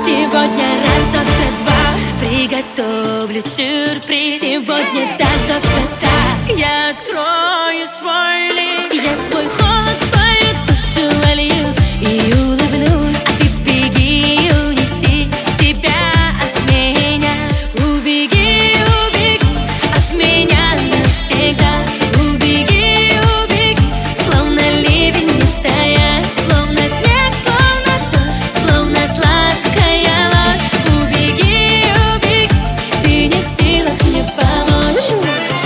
Сегодня раз, завтра два, приготовлю сюрприз. Сегодня да, завтра да, я открою свой лик. Я свой холод в твою душу волью и улыбнусь. А ты беги и унеси себя от меня. Убеги, убеги от меня навсегда. Убеги, убеги, словно ливень не тая, словно снег, словно дождь, словно сладкая ложь. Убеги, убеги, ты не в силах мне помочь.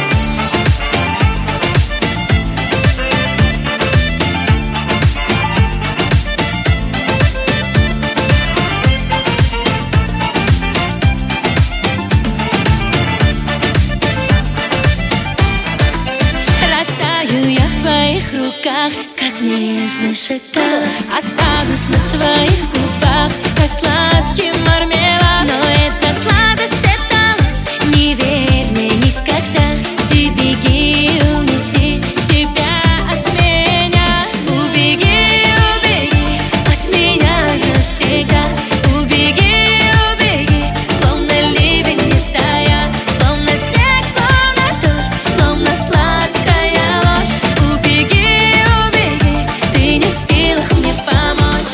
Растаю я в твоих руках, как нежный шоколад. Останусь на твоих губах, как сладкий мармелад. Но эта сладость, это ложь, не верь мне никогда. Ты беги и унеси себя от меня. Убеги, убеги от меня навсегда. Убеги, убеги, словно ливень не тая, словно снег, словно дождь, словно сладкая ложь. Убеги, убеги, ты не в силах мне помочь.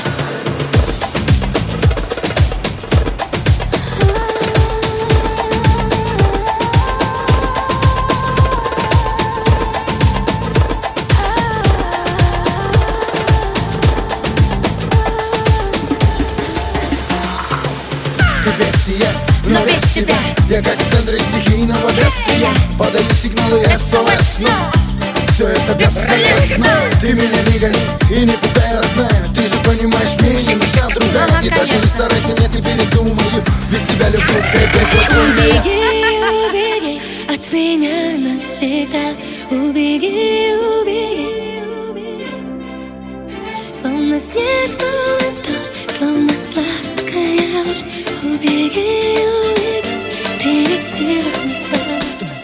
Ты бестия, но без тебя я как в центре стихийного бедствия. Подаю сигналы SOS, но все это бесполезно. Ты меня не гони и не пугай, родная. Ты же понимаешь, мне не нужна другая. И даже не старайся, нет, не передумаю, ведь тебя люблю, ты позволь. Убеги, убеги от меня навсегда. Убеги, убеги, убеги, словно снег, словно дождь, словно сладкая ложь. Убеги, убеги, ты не в силах мне помочь.